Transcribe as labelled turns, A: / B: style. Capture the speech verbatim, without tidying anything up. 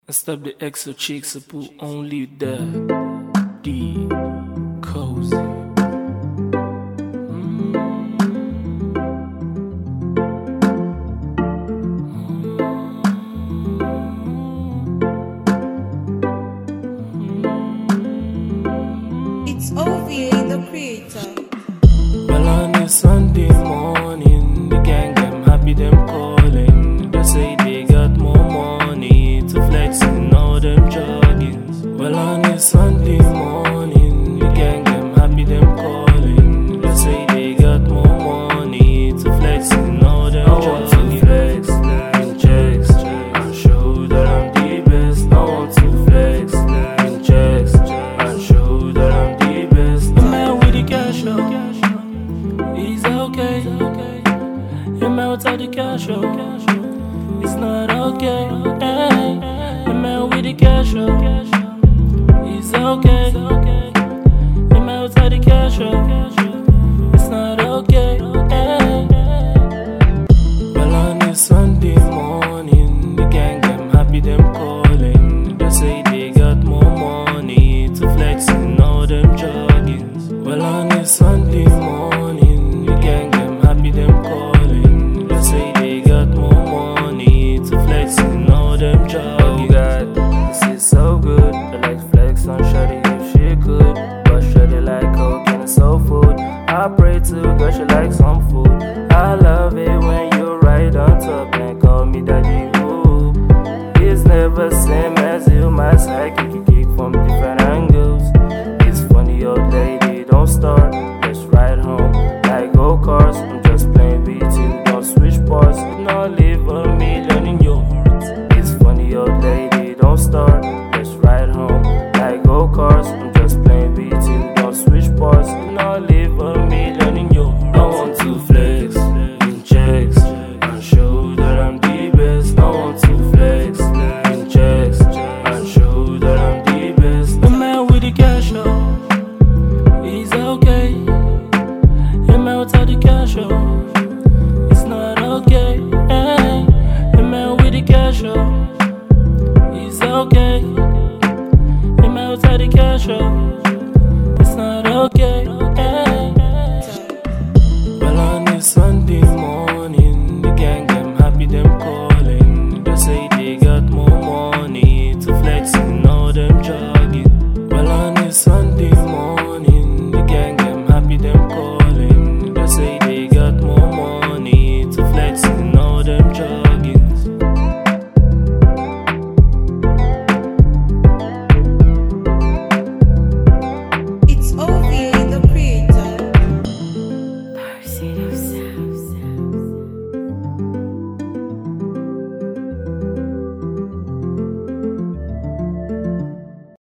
A: Stop the extra chicks and put only the D cozy.
B: It's O V A, the creator.
A: Well, on a Sunday morning, the gang them happy them calling. They say they got more money to flex in all them joggings. Well, on a Sunday morning, the gang them happy them calling. They say they got more money to flex in all them joggings. I want to flex in checks and show that I'm the best. I want to flex in checks and show that I'm the best. The man with the cash out, he's okay. The man without the cash out, it's not okay. Hey, the man with the cash out, he's okay. The man without the cash out, it's not okay. Hey. Well, on a Sunday morning, the gang them happy them calling. They say they got more money to flex in all them joggings. Well, on a Sunday morning, the gang them happy them calling. They say they got more money to flex in all them joggings. Oh God, this is so good. I like flex on shawty if she could, but shawty like cocaine and soul food. I pray to God she like some food. I love it when you ride on top and call me daddy. Ooh, it's never same as you, my psychic.